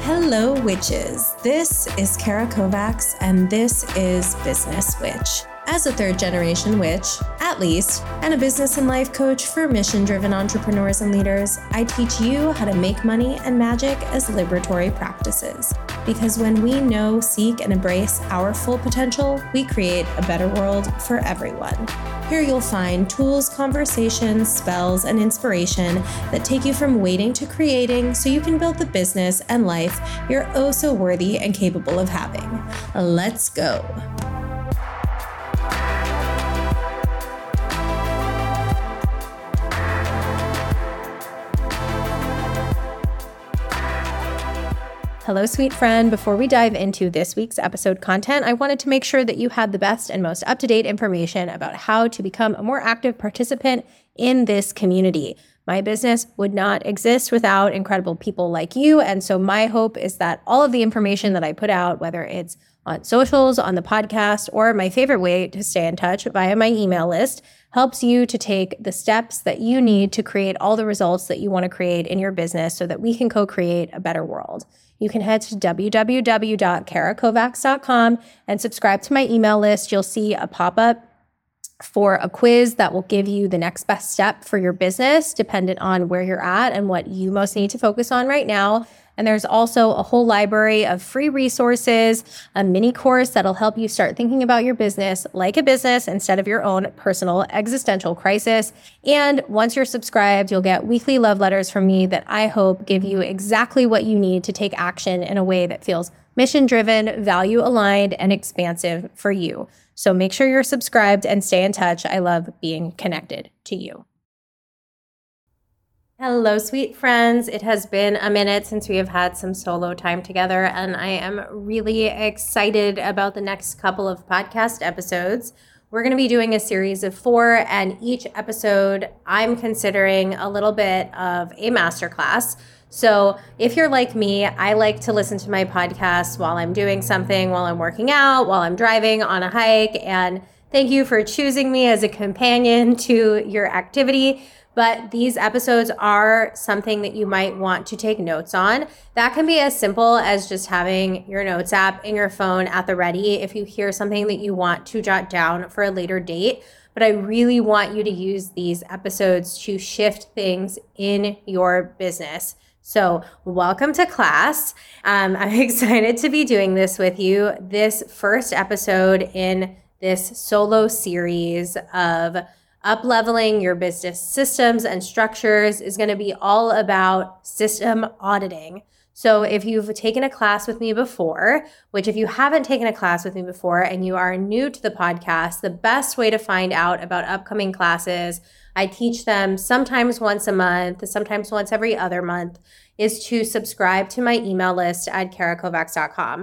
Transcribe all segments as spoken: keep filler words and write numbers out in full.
Hello, witches. This is Kara Kovacs, and this is Business Witch. As a third-generation witch, at least, and a business and life coach for mission-driven entrepreneurs and leaders, I teach you how to make money and magic as liberatory practices. Because when we know, seek, and embrace our full potential, we create a better world for everyone. Here you'll find tools, conversations, spells, and inspiration that take you from waiting to creating so you can build the business and life you're oh so worthy and capable of having. Let's go. Hello, sweet friend. Before we dive into this week's episode content, I wanted to make sure that you had the best and most up-to-date information about how to become a more active participant in this community. My business would not exist without incredible people like you, and so my hope is that all of the information that I put out, whether it's on socials, on the podcast, or my favorite way to stay in touch via my email list, helps you to take the steps that you need to create all the results that you want to create in your business so that we can co-create a better world. You can head to w w w dot kara kovacs dot com and subscribe to my email list. You'll see a pop-up for a quiz that will give you the next best step for your business, dependent on where you're at and what you most need to focus on right now. And there's also a whole library of free resources, a mini course that'll help you start thinking about your business like a business instead of your own personal existential crisis. And once you're subscribed, you'll get weekly love letters from me that I hope give you exactly what you need to take action in a way that feels mission-driven, value-aligned, and expansive for you. So make sure you're subscribed and stay in touch. I love being connected to you. Hello, sweet friends. It has been a minute since we have had some solo time together, and I am really excited about the next couple of podcast episodes. We're going to be doing a series of four, and each episode I'm considering a little bit of a masterclass. So if you're like me, I like to listen to my podcasts while I'm doing something, while I'm working out, while I'm driving on a hike, and thank you for choosing me as a companion to your activity. But these episodes are something that you might want to take notes on. That can be as simple as just having your notes app in your phone at the ready if you hear something that you want to jot down for a later date. But I really want you to use these episodes to shift things in your business. So welcome to class. Um, I'm excited to be doing this with you. This first episode in this solo series of up-leveling your business systems and structures is going to be all about system auditing. So if you've taken a class with me before, which if you haven't taken a class with me before and you are new to the podcast, the best way to find out about upcoming classes, I teach them sometimes once a month, sometimes once every other month, is to subscribe to my email list at kara kovacs dot com.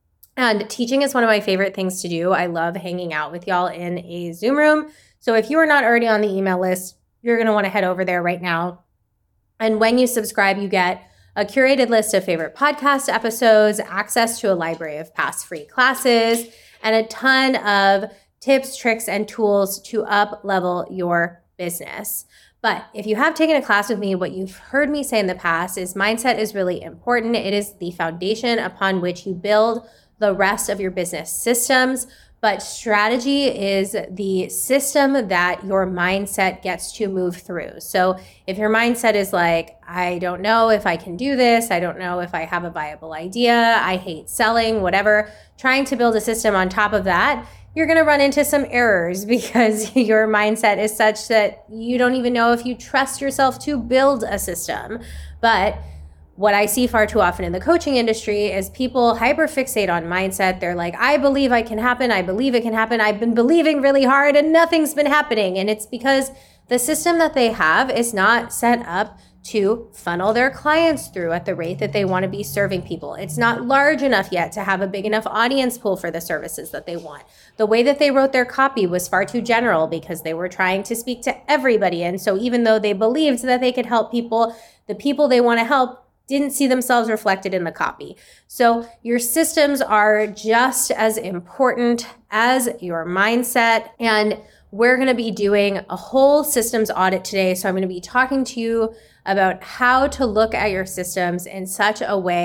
And teaching is one of my favorite things to do. I love hanging out with y'all in a Zoom room. So if you are not already on the email list, you're going to want to head over there right now. And when you subscribe, you get a curated list of favorite podcast episodes, access to a library of past free classes, and a ton of tips, tricks, and tools to up-level your business. But if you have taken a class with me, what you've heard me say in the past is mindset is really important. It is the foundation upon which you build the rest of your business systems. But strategy is the system that your mindset gets to move through. So if your mindset is like, I don't know if I can do this, I don't know if I have a viable idea, I hate selling, whatever, trying to build a system on top of that, you're going to run into some errors because your mindset is such that you don't even know if you trust yourself to build a system. But what I see far too often in the coaching industry is people hyperfixate on mindset. They're like, I believe I can happen. I believe it can happen. I've been believing really hard and nothing's been happening. And it's because the system that they have is not set up to funnel their clients through at the rate that they want to be serving people. It's not large enough yet to have a big enough audience pool for the services that they want. The way that they wrote their copy was far too general because they were trying to speak to everybody. And so even though they believed that they could help people, the people they want to help didn't see themselves reflected in the copy. So your systems are just as important as your mindset. And we're going to be doing a whole systems audit today. So I'm going to be talking to you about how to look at your systems in such a way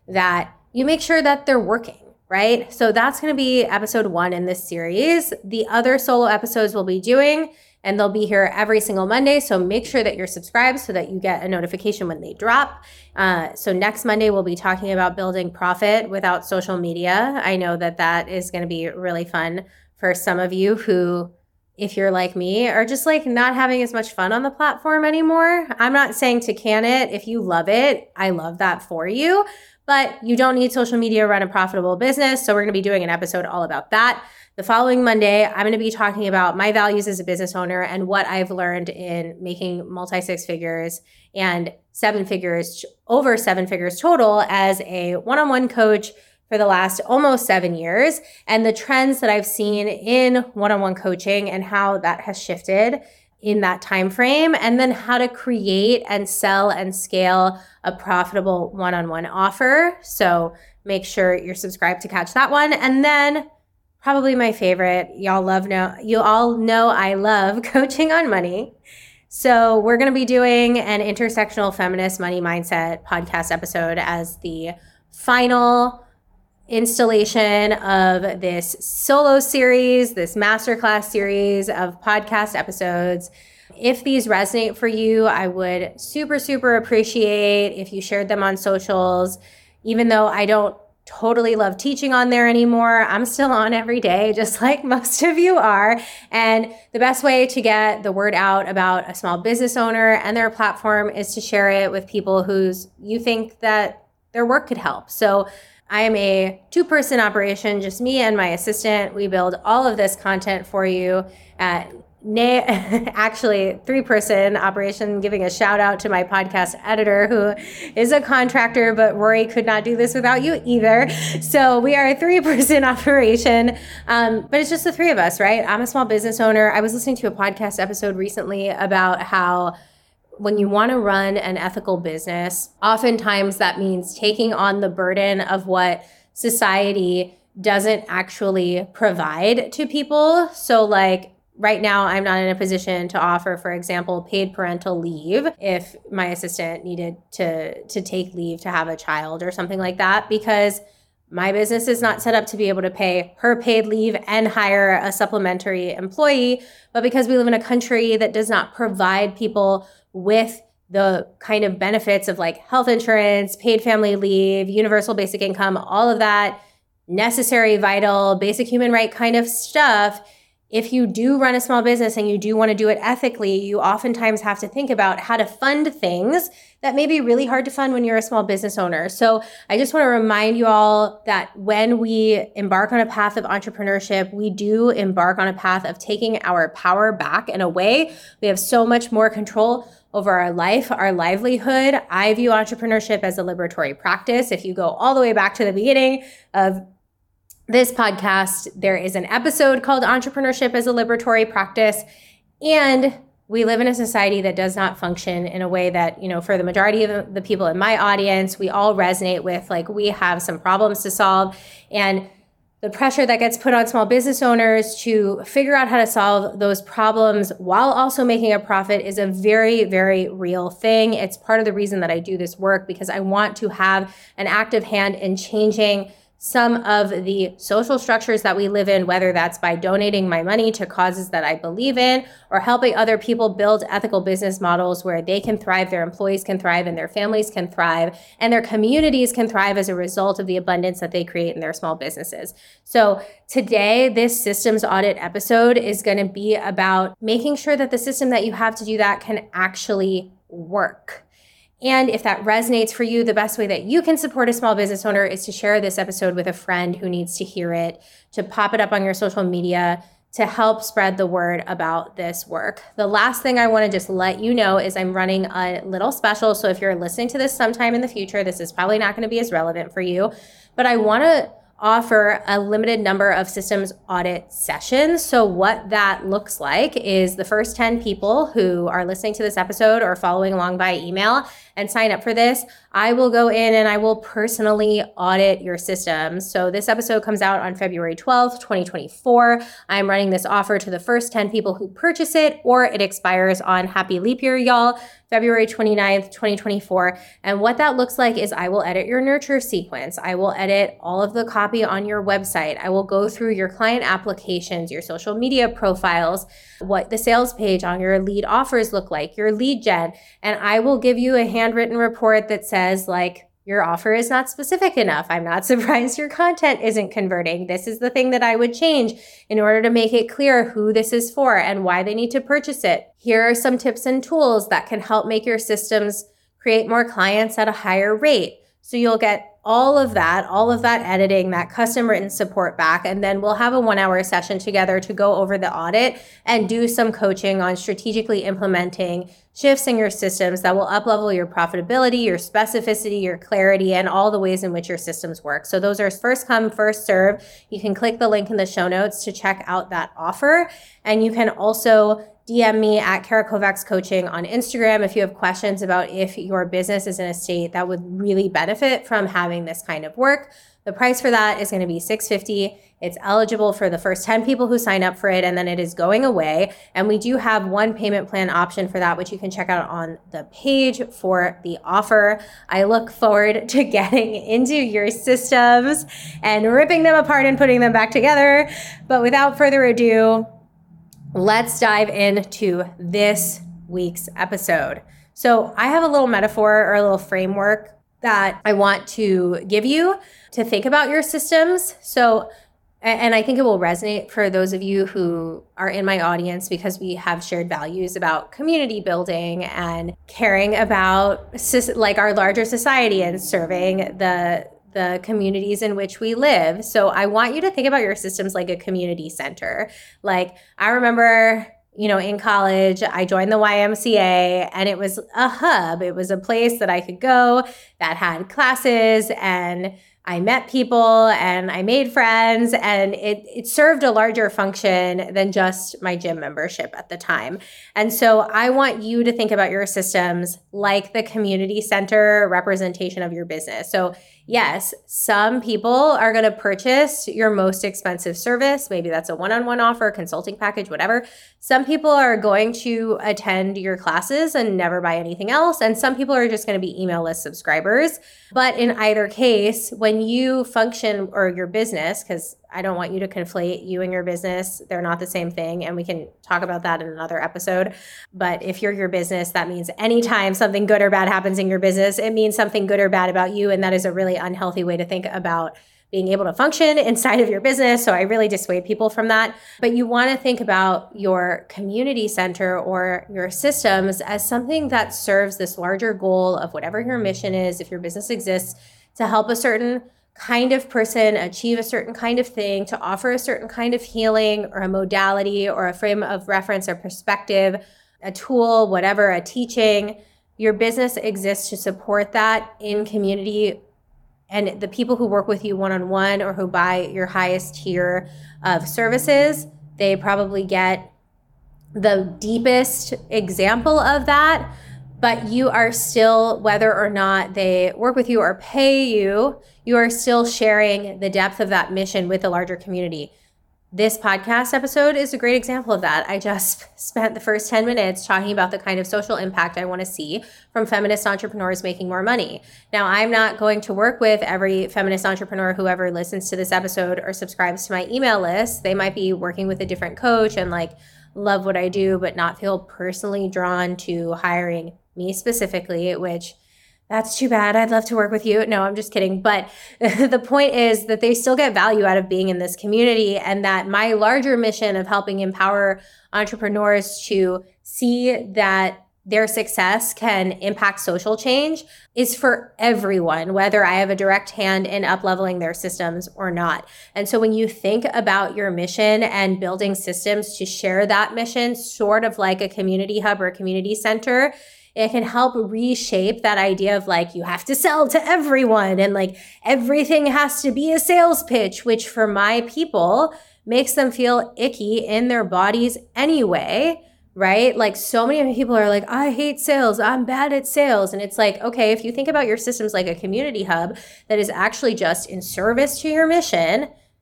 that you make sure that they're working, right? So that's going to be episode one in this series. The other solo episodes we'll be doing, and they'll be here every single Monday. So make sure that you're subscribed so that you get a notification when they drop. Uh, so next Monday, we'll be talking about building profit without social media. I know that that is going to be really fun for some of you who, if you're like me, are just like not having as much fun on the platform anymore. I'm not saying to can it. If you love it, I love that for you. But you don't need social media to run a profitable business. So we're going to be doing an episode all about that. The following Monday, I'm going to be talking about my values as a business owner and what I've learned in making multi six figures and seven figures, over seven figures total as a one-on-one coach for the last almost seven years, and the trends that I've seen in one-on-one coaching and how that has shifted in that time frame, and then how to create and sell and scale a profitable one-on-one offer. So make sure you're subscribed to catch that one. And then probably my favorite, y'all love know, you all know I love coaching on money. So we're going to be doing an intersectional feminist money mindset podcast episode as the final installation of this solo series, this masterclass series of podcast episodes. If these resonate for you, I would super, super appreciate if you shared them on socials. Even though I don't totally love teaching on there anymore, I'm still on every day, just like most of you are. And the best way to get the word out about a small business owner and their platform is to share it with people whose you think that their work could help. So I am a two-person operation, just me and my assistant. We build all of this content for you at na- actually three-person operation, giving a shout out to my podcast editor who is a contractor, but Rory could not do this without you either. So we are a three-person operation, um, but it's just the three of us, right? I'm a small business owner. I was listening to a podcast episode recently about how when you want to run an ethical business, oftentimes that means taking on the burden of what society doesn't actually provide to people. So like right now, I'm not in a position to offer, for example, paid parental leave if my assistant needed to, to take leave to have a child or something like that, because my business is not set up to be able to pay her paid leave and hire a supplementary employee, but because we live in a country that does not provide people with the kind of benefits of like health insurance, paid family leave, universal basic income, all of that necessary, vital, basic human right kind of stuff. If you do run a small business and you do want to do it ethically, you oftentimes have to think about how to fund things that may be really hard to fund when you're a small business owner. So I just want to remind you all that when we embark on a path of entrepreneurship, we do embark on a path of taking our power back in a way. We have so much more control over our life, our livelihood. I view entrepreneurship as a liberatory practice. If you go all the way back to the beginning of this podcast, there is an episode called Entrepreneurship as a Liberatory Practice. And we live in a society that does not function in a way that, you know, for the majority of the people in my audience, we all resonate with, like, we have some problems to solve. And the pressure that gets put on small business owners to figure out how to solve those problems while also making a profit is a very, very real thing. It's part of the reason that I do this work, because I want to have an active hand in changing some of the social structures that we live in, whether that's by donating my money to causes that I believe in or helping other people build ethical business models where they can thrive, their employees can thrive, and their families can thrive, and their communities can thrive as a result of the abundance that they create in their small businesses. So today, this systems audit episode is going to be about making sure that the system that you have to do that can actually work. And if that resonates for you, the best way that you can support a small business owner is to share this episode with a friend who needs to hear it, to pop it up on your social media, to help spread the word about this work. The last thing I want to just let you know is I'm running a little special. So if you're listening to this sometime in the future, this is probably not going to be as relevant for you, but I want to offer a limited number of systems audit sessions. So what that looks like is the first ten people who are listening to this episode or following along by email and sign up for this, I will go in and I will personally audit your systems. So this episode comes out on February twelfth, twenty twenty-four. I'm running this offer to the first ten people who purchase it, or it expires on Happy Leap Year, y'all. February twenty-ninth, twenty twenty-four. And what that looks like is I will edit your nurture sequence. I will edit all of the copy on your website. I will go through your client applications, your social media profiles, what the sales page on your lead offers look like, your lead gen. And I will give you a handwritten report that says like, your offer is not specific enough. I'm not surprised your content isn't converting. This is the thing that I would change in order to make it clear who this is for and why they need to purchase it. Here are some tips and tools that can help make your systems create more clients at a higher rate. So you'll get all of that, all of that editing, that custom written support back, and then we'll have a one hour session together to go over the audit and do some coaching on strategically implementing shifts in your systems that will up-level your profitability, your specificity, your clarity, and all the ways in which your systems work. So those are first come, first serve. You can click the link in the show notes to check out that offer. And you can also D M me at Kara Kovacs Coaching on Instagram if you have questions about if your business is in a state that would really benefit from having this kind of work. The price for that is going to be six hundred fifty dollars. It's eligible for the first ten people who sign up for it, and then it is going away. And we do have one payment plan option for that, which you can check out on the page for the offer. I look forward to getting into your systems and ripping them apart and putting them back together. But without further ado, let's dive into this week's episode. So I have a little metaphor or a little framework that I want to give you to think about your systems. So, and I think it will resonate for those of you who are in my audience because we have shared values about community building and caring about like our larger society and serving the the communities in which we live. So I want you to think about your systems like a community center. Like I remember, you know, in college, I joined the Y M C A and it was a hub. It was a place that I could go that had classes and I met people and I made friends, and it, it served a larger function than just my gym membership at the time. And so I want you to think about your systems like the community center representation of your business. So yes, some people are going to purchase your most expensive service. Maybe that's a one-on-one offer, consulting package, whatever. Some people are going to attend your classes and never buy anything else. And some people are just going to be email list subscribers. But in either case, when you function or your business, because I don't want you to conflate you and your business. They're not the same thing. And we can talk about that in another episode. But if you're your business, that means anytime something good or bad happens in your business, it means something good or bad about you. And that is a really unhealthy way to think about being able to function inside of your business. So I really dissuade people from that. But you want to think about your community center or your systems as something that serves this larger goal of whatever your mission is, if your business exists, to help a certain kind of person achieve a certain kind of thing, to offer a certain kind of healing or a modality or a frame of reference or perspective, a tool, whatever, a teaching. Your business exists to support that in community. And the people who work with you one-on-one or who buy your highest tier of services, they probably get the deepest example of that. But you are still, whether or not they work with you or pay you, you are still sharing the depth of that mission with the larger community. This podcast episode is a great example of that. I just spent the first ten minutes talking about the kind of social impact I want to see from feminist entrepreneurs making more money. Now, I'm not going to work with every feminist entrepreneur who ever listens to this episode or subscribes to my email list. They might be working with a different coach and like love what I do, but not feel personally drawn to hiring me specifically, which that's too bad. I'd love to work with you. No, I'm just kidding. But the point is that they still get value out of being in this community, and that my larger mission of helping empower entrepreneurs to see that their success can impact social change is for everyone, whether I have a direct hand in up-leveling their systems or not. And so when you think about your mission and building systems to share that mission, sort of like a community hub or a community center, it can help reshape that idea of like, you have to sell to everyone and like everything has to be a sales pitch, which for my people makes them feel icky in their bodies anyway, right? Like so many people are like, I hate sales, I'm bad at sales. And it's like, okay, if you think about your systems like a community hub that is actually just in service to your mission,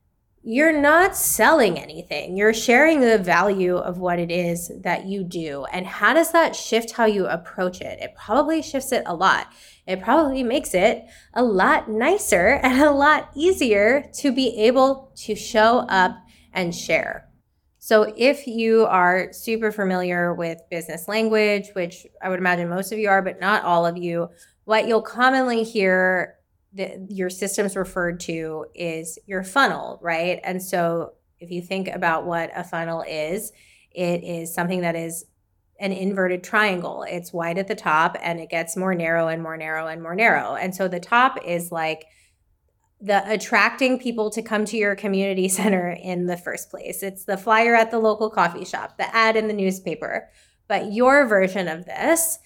you're not selling anything. You're sharing the value of what it is that you do. And how does that shift how you approach it? It probably shifts it a lot. It probably makes it a lot nicer and a lot easier to be able to show up and share. So if you are super familiar with business language, which I would imagine most of you are, but not all of you, what you'll commonly hear the, your systems referred to is your funnel, right? And so if you think about what a funnel is, it is something that is an inverted triangle. It's wide at the top and it gets more narrow and more narrow and more narrow. And so the top is like the attracting people to come to your community center in the first place. It's the flyer at the local coffee shop, the ad in the newspaper. But your version of this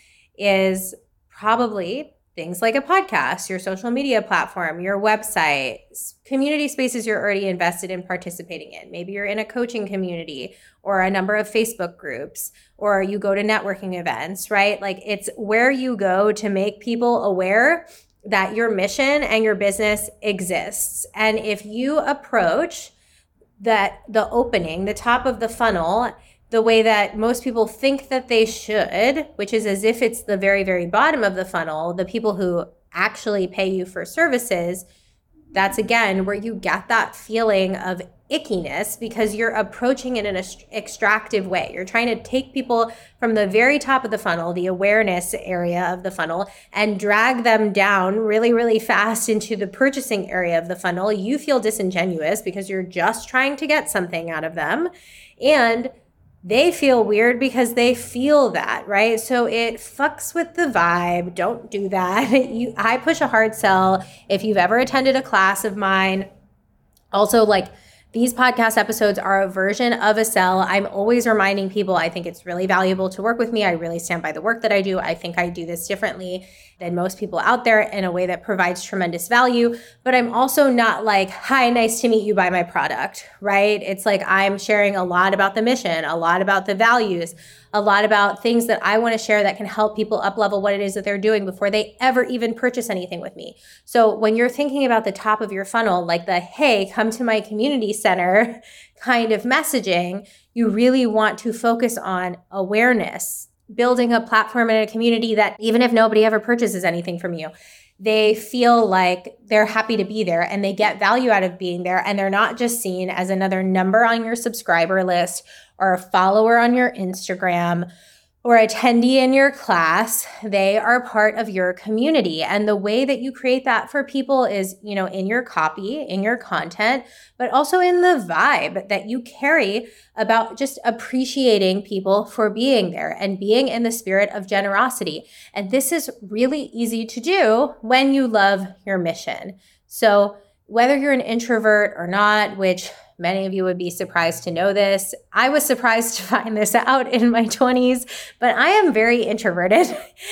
is probably things like a podcast, your social media platform, your website, community spaces you're already invested in participating in. Maybe you're in a coaching community or a number of Facebook groups, or you go to networking events, right? Like it's where you go to make people aware that your mission and your business exists. And if you approach that the opening, the top of the funnel, the way that most people think that they should, which is as if it's the very, very bottom of the funnel, the people who actually pay you for services, that's again where you get that feeling of ickiness because you're approaching it in an extractive way. You're trying to take people from the very top of the funnel, the awareness area of the funnel, and drag them down really, really fast into the purchasing area of the funnel. You feel disingenuous because you're just trying to get something out of them. And they feel weird because they feel that, right? So it fucks with the vibe. Don't do that. You, I push a hard sell. If you've ever attended a class of mine, also like these podcast episodes are a version of a sell. I'm always reminding people, I think it's really valuable to work with me. I really stand by the work that I do. I think I do this differently than most people out there in a way that provides tremendous value. But I'm also not like, hi, nice to meet you, buy my product, right? It's like I'm sharing a lot about the mission, a lot about the values, a lot about things that I want to share that can help people up-level what it is that they're doing before they ever even purchase anything with me. So when you're thinking about the top of your funnel, like the, hey, come to my community center kind of messaging, you really want to focus on awareness, building a platform and a community that even if nobody ever purchases anything from you, they feel like they're happy to be there and they get value out of being there. And they're not just seen as another number on your subscriber list or a follower on your Instagram or attendee in your class. They are part of your community. And the way that you create that for people is, you know, in your copy, in your content, but also in the vibe that you carry about just appreciating people for being there and being in the spirit of generosity. And this is really easy to do when you love your mission. So whether you're an introvert or not, which many of you would be surprised to know this. I was surprised to find this out in my twenties, but I am very introverted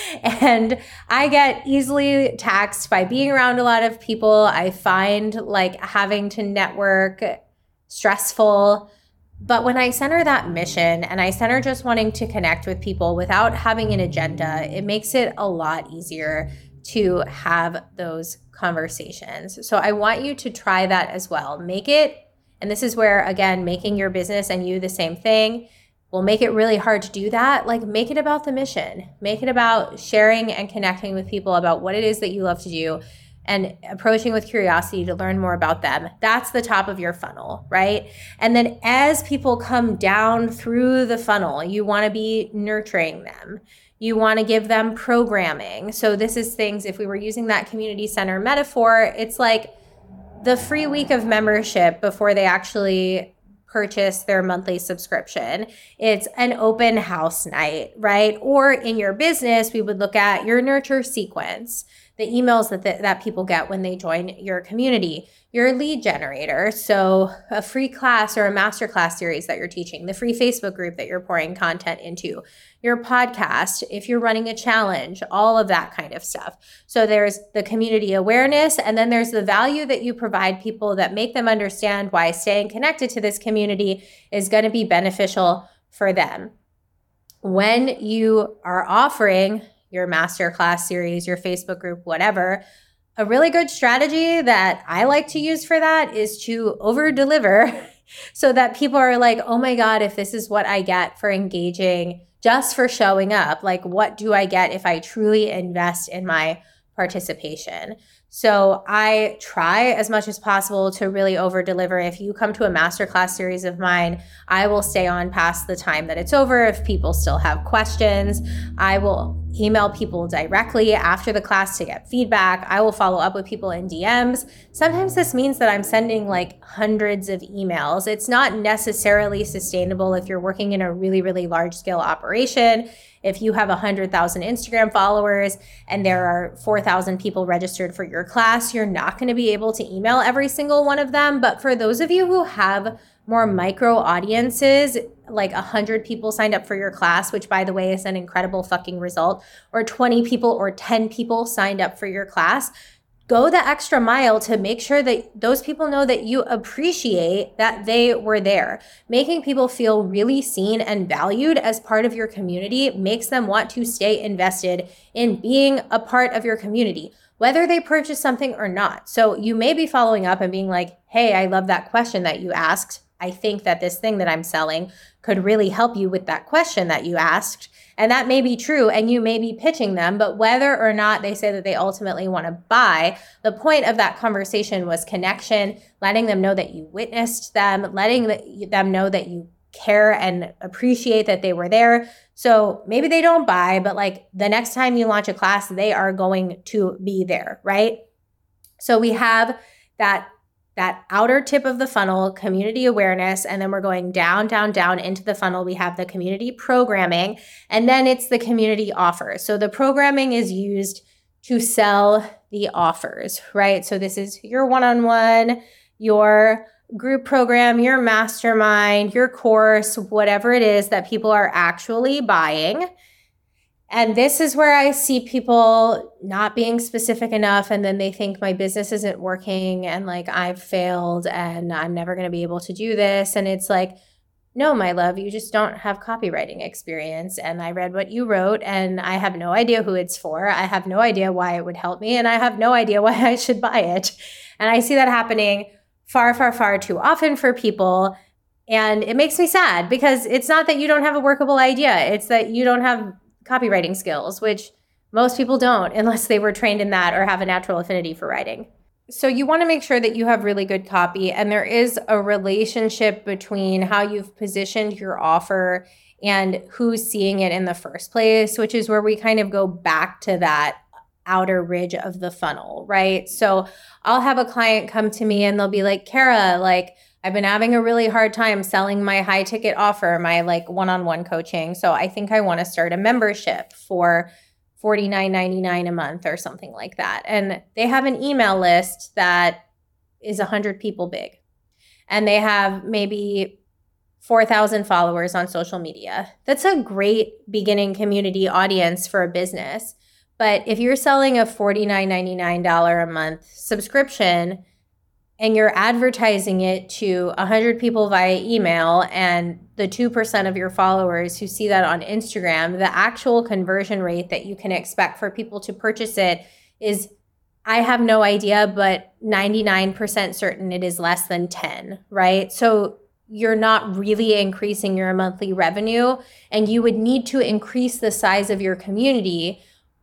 and I get easily taxed by being around a lot of people. I find like having to network stressful. But when I center that mission and I center just wanting to connect with people without having an agenda, it makes it a lot easier to have those conversations. So I want you to try that as well. Make it And this is where, again, making your business and you the same thing will make it really hard to do that. Like, make it about the mission. Make it about sharing and connecting with people about what it is that you love to do and approaching with curiosity to learn more about them. That's the top of your funnel, right? And then as people come down through the funnel, you want to be nurturing them. You want to give them programming. So this is things, if we were using that community center metaphor, it's like the free week of membership before they actually purchase their monthly subscription. It's an open house night, right? Or in your business, we would look at your nurture sequence, the emails that the, that people get when they join your community, your lead generator. So a free class or a masterclass series that you're teaching, the free Facebook group that you're pouring content into, your podcast, if you're running a challenge, all of that kind of stuff. So there's the community awareness, and then there's the value that you provide people that make them understand why staying connected to this community is going to be beneficial for them. When you are offering your masterclass series, your Facebook group, whatever, a really good strategy that I like to use for that is to over deliver so that people are like, oh my God, if this is what I get for engaging, just for showing up, like what do I get if I truly invest in my participation? So I try as much as possible to really over deliver. If you come to a masterclass series of mine, I will stay on past the time that it's over. If people still have questions, I will email people directly after the class to get feedback. I will follow up with people in D Ms. Sometimes this means that I'm sending like hundreds of emails. It's not necessarily sustainable if you're working in a really, really large scale operation. If you have one hundred thousand Instagram followers and there are four thousand people registered for your class, you're not going to be able to email every single one of them. But for those of you who have more micro audiences, like one hundred people signed up for your class, which by the way is an incredible fucking result, or twenty people or ten people signed up for your class, go the extra mile to make sure that those people know that you appreciate that they were there. Making people feel really seen and valued as part of your community makes them want to stay invested in being a part of your community, whether they purchase something or not. So you may be following up and being like, hey, I love that question that you asked. I think that this thing that I'm selling could really help you with that question that you asked. And that may be true, and you may be pitching them, but whether or not they say that they ultimately want to buy, the point of that conversation was connection, letting them know that you witnessed them, letting them know that you care and appreciate that they were there. So maybe they don't buy, but like the next time you launch a class, they are going to be there, right? So we have that that outer tip of the funnel, community awareness, and then we're going down, down, down into the funnel. We have the community programming, and then it's the community offers. So the programming is used to sell the offers, right? So this is your one-on-one, your group program, your mastermind, your course, whatever it is that people are actually buying. And this is where I see people not being specific enough, and then they think my business isn't working and like I've failed and I'm never going to be able to do this. And it's like, no, my love, you just don't have copywriting experience. And I read what you wrote and I have no idea who it's for. I have no idea why it would help me, and I have no idea why I should buy it. And I see that happening far, far, far too often for people. And it makes me sad because it's not that you don't have a workable idea. It's that you don't have copywriting skills, which most people don't unless they were trained in that or have a natural affinity for writing. So you want to make sure that you have really good copy, and there is a relationship between how you've positioned your offer and who's seeing it in the first place, which is where we kind of go back to that outer ridge of the funnel, right? So I'll have a client come to me and they'll be like, Kara, like, I've been having a really hard time selling my high ticket offer, my like one-on-one coaching. So I think I want to start a membership for forty-nine ninety-nine a month or something like that. And they have an email list that is one hundred people big. And they have maybe four thousand followers on social media. That's a great beginning community audience for a business. But if you're selling a forty-nine ninety-nine a month subscription, and you're advertising it to one hundred people via email, and the two percent of your followers who see that on Instagram, the actual conversion rate that you can expect for people to purchase it is, I have no idea, but ninety-nine percent certain it is less than ten, right? So you're not really increasing your monthly revenue, and you would need to increase the size of your community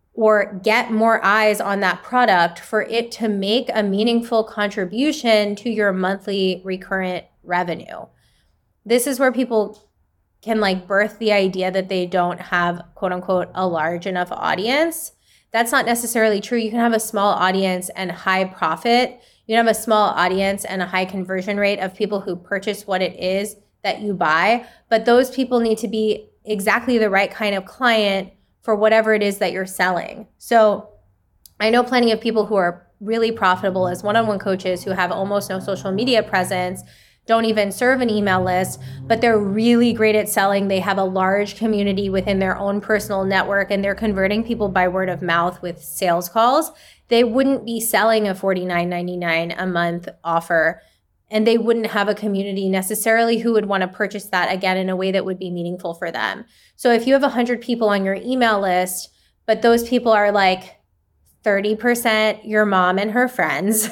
or get more eyes on that product for it to make a meaningful contribution to your monthly recurrent revenue. This is where people can like birth the idea that they don't have, quote unquote, a large enough audience. That's not necessarily true. You can have a small audience and high profit. You can have a small audience and a high conversion rate of people who purchase what it is that you buy, but those people need to be exactly the right kind of client for whatever it is that you're selling. So I know plenty of people who are really profitable as one-on-one coaches who have almost no social media presence, don't even serve an email list, but they're really great at selling. They have a large community within their own personal network, and they're converting people by word of mouth with sales calls. They wouldn't be selling a forty-nine ninety-nine a month offer, and they wouldn't have a community necessarily who would want to purchase that again in a way that would be meaningful for them. So if you have one hundred people on your email list, but those people are like thirty percent your mom and her friends,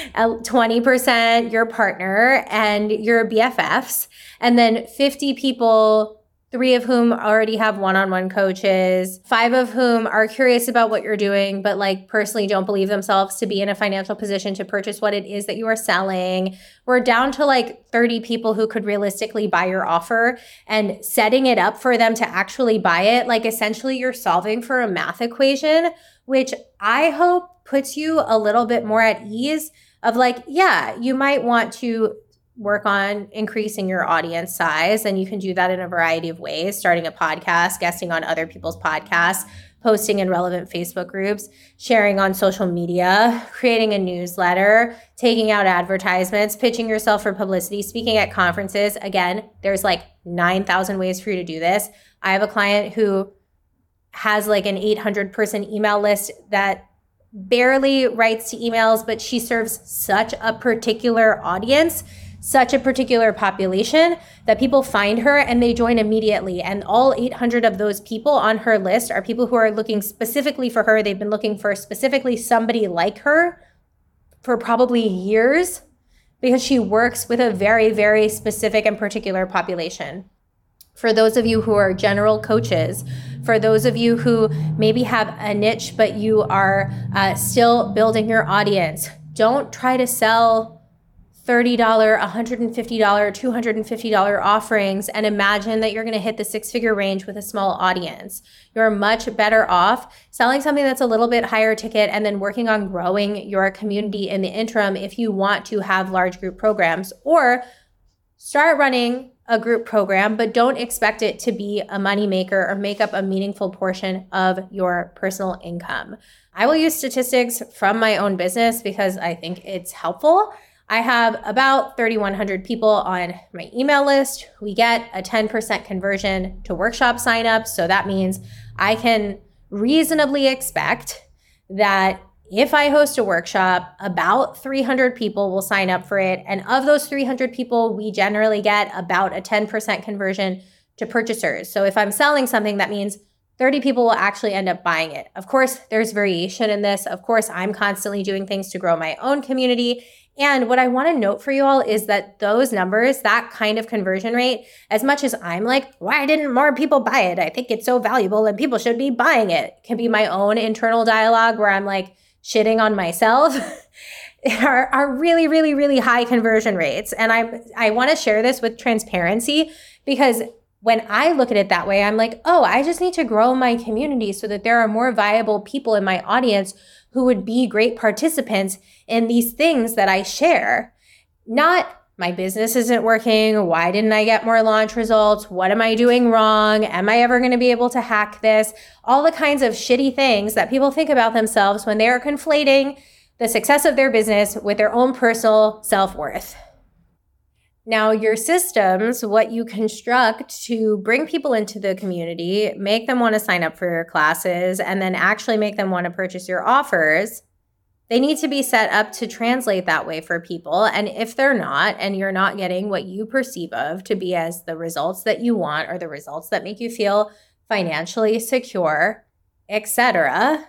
twenty percent your partner and your B F Fs, and then fifty people, three of whom already have one-on-one coaches, five of whom are curious about what you're doing, but like personally don't believe themselves to be in a financial position to purchase what it is that you are selling. We're down to like thirty people who could realistically buy your offer, and setting it up for them to actually buy it. Like essentially you're solving for a math equation, which I hope puts you a little bit more at ease of like, yeah, you might want to work on increasing your audience size. And you can do that in a variety of ways, starting a podcast, guesting on other people's podcasts, posting in relevant Facebook groups, sharing on social media, creating a newsletter, taking out advertisements, pitching yourself for publicity, speaking at conferences. Again, there's like nine thousand ways for you to do this. I have a client who has like an eight hundred person email list that barely writes to emails, but she serves such a particular audience, such a particular population that people find her and they join immediately. And all eight hundred of those people on her list are people who are looking specifically for her. They've been looking for specifically somebody like her for probably years because she works with a very, very specific and particular population. For those of you who are general coaches, for those of you who maybe have a niche, but you are uh, still building your audience, don't try to sell thirty dollars, one hundred fifty dollars, two hundred fifty dollars offerings and imagine that you're going to hit the six-figure range with a small audience. You're much better off selling something that's a little bit higher ticket and then working on growing your community in the interim if you want to have large group programs, or start running a group program, but don't expect it to be a moneymaker or make up a meaningful portion of your personal income. I will use statistics from my own business because I think it's helpful. I have about three thousand one hundred people on my email list. We get a ten percent conversion to workshop signups. So that means I can reasonably expect that if I host a workshop, about three hundred people will sign up for it. And of those three hundred people, we generally get about a ten percent conversion to purchasers. So if I'm selling something, that means thirty people will actually end up buying it. Of course, there's variation in this. Of course, I'm constantly doing things to grow my own community. And what I want to note for you all is that those numbers, that kind of conversion rate, as much as I'm like, why didn't more people buy it? I think it's so valuable and people should be buying it, can be my own internal dialogue where I'm like shitting on myself, are, are really, really, really high conversion rates. And I'm, I want to share this with transparency because when I look at it that way, I'm like, oh, I just need to grow my community so that there are more viable people in my audience who would be great participants in these things that I share. Not my business isn't working. Why didn't I get more launch results? What am I doing wrong? Am I ever going to be able to hack this? All the kinds of shitty things that people think about themselves when they are conflating the success of their business with their own personal self-worth. Now, your systems, what you construct to bring people into the community, make them want to sign up for your classes, and then actually make them want to purchase your offers, they need to be set up to translate that way for people. And if they're not, and you're not getting what you perceive of to be as the results that you want or the results that make you feel financially secure, et cetera,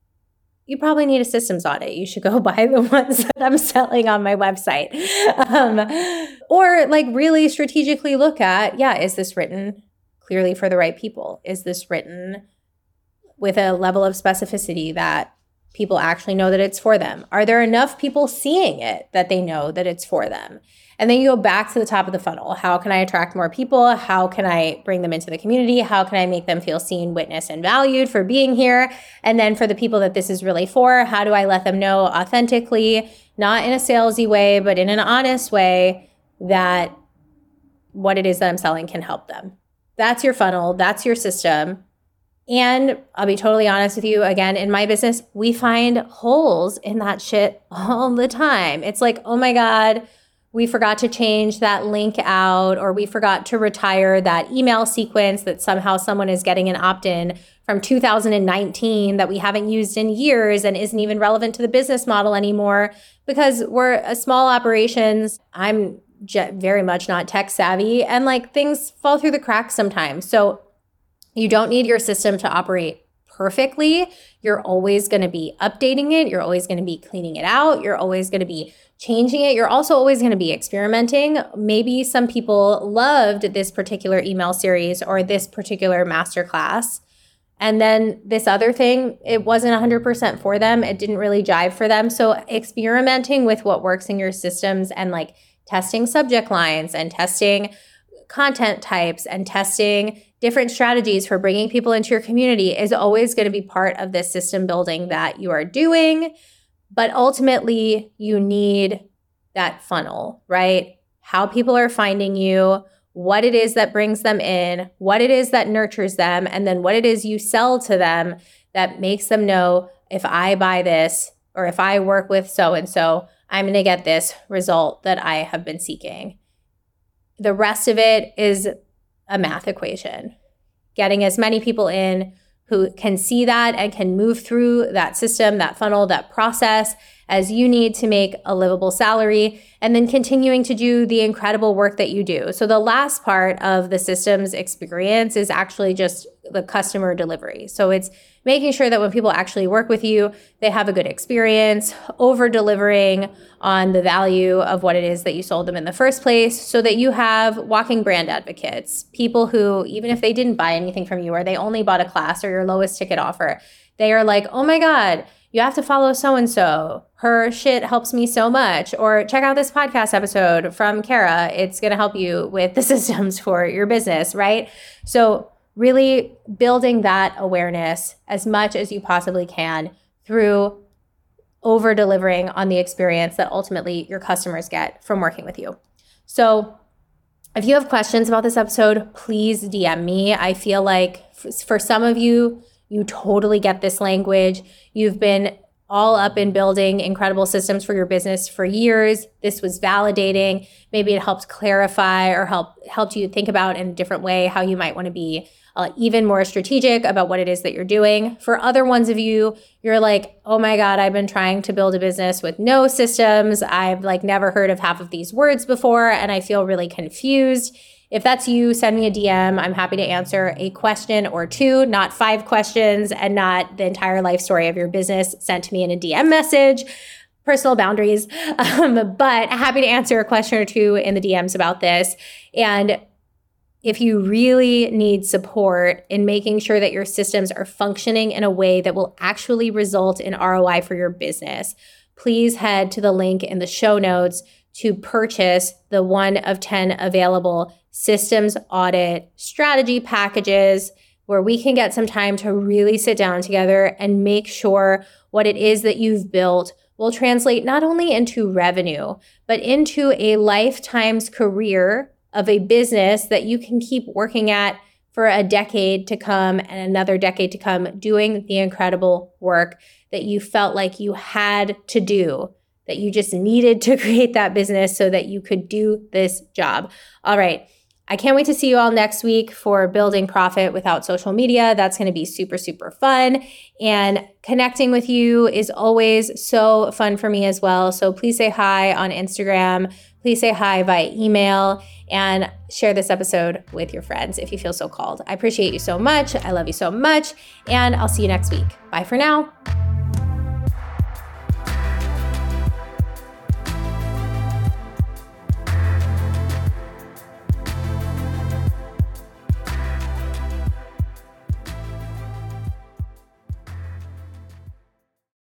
you probably need a systems audit. You should go buy the ones that I'm selling on my website. Um, or like really strategically look at, yeah, is this written clearly for the right people? Is this written with a level of specificity that people actually know that it's for them? Are there enough people seeing it that they know that it's for them? And then you go back to the top of the funnel. How can I attract more people? How can I bring them into the community? How can I make them feel seen, witnessed, and valued for being here? And then for the people that this is really for, how do I let them know authentically, not in a salesy way, but in an honest way, that what it is that I'm selling can help them? That's your funnel. That's your system. And I'll be totally honest with you, again, in my business, we find holes in that shit all the time. It's like, oh my God, we forgot to change that link out, or we forgot to retire that email sequence that somehow someone is getting an opt-in from two thousand nineteen that we haven't used in years and isn't even relevant to the business model anymore because we're a small operations. I'm very much not tech savvy, and like things fall through the cracks sometimes. So you don't need your system to operate perfectly. You're always going to be updating it. You're always going to be cleaning it out. You're always going to be changing it. You're also always going to be experimenting. Maybe some people loved this particular email series or this particular masterclass. And then this other thing, it wasn't one hundred percent for them. It didn't really jive for them. So experimenting with what works in your systems and like testing subject lines and testing content types and testing different strategies for bringing people into your community is always going to be part of this system building that you are doing. But ultimately, you need that funnel, right? How people are finding you, what it is that brings them in, what it is that nurtures them, and then what it is you sell to them that makes them know, if I buy this or if I work with so-and-so, I'm going to get this result that I have been seeking. The rest of it is a math equation. Getting as many people in who can see that and can move through that system, that funnel, that process as you need to make a livable salary, and then continuing to do the incredible work that you do. So the last part of the systems experience is actually just the customer delivery. So it's making sure that when people actually work with you, they have a good experience, over-delivering on the value of what it is that you sold them in the first place, so that you have walking brand advocates, people who, even if they didn't buy anything from you or they only bought a class or your lowest ticket offer, they are like, oh my God, you have to follow so-and-so. Her shit helps me so much. Or check out this podcast episode from Kara. It's going to help you with the systems for your business, right? So really building that awareness as much as you possibly can through over-delivering on the experience that ultimately your customers get from working with you. So if you have questions about this episode, please D M me. I feel like for some of you, you totally get this language. You've been all up in building incredible systems for your business for years. This was validating. Maybe it helped clarify or help helped you think about in a different way how you might want to be uh, even more strategic about what it is that you're doing. For other ones of you, you're like, oh my God, I've been trying to build a business with no systems. I've like never heard of half of these words before, and I feel really confused. If that's you, send me a D M. I'm happy to answer a question or two, not five questions and not the entire life story of your business sent to me in a D M message. Personal boundaries, um, but happy to answer a question or two in the D Ms about this. And if you really need support in making sure that your systems are functioning in a way that will actually result in R O I for your business, please head to the link in the show notes to purchase the one of ten available systems audit strategy packages, where we can get some time to really sit down together and make sure what it is that you've built will translate not only into revenue, but into a lifetime's career of a business that you can keep working at for a decade to come and another decade to come, doing the incredible work that you felt like you had to do, that you just needed to create that business so that you could do this job. All right. I can't wait to see you all next week for Building Profit Without Social Media. That's going to be super, super fun. And connecting with you is always so fun for me as well. So please say hi on Instagram. Please say hi via email and share this episode with your friends if you feel so called. I appreciate you so much. I love you so much. And I'll see you next week. Bye for now.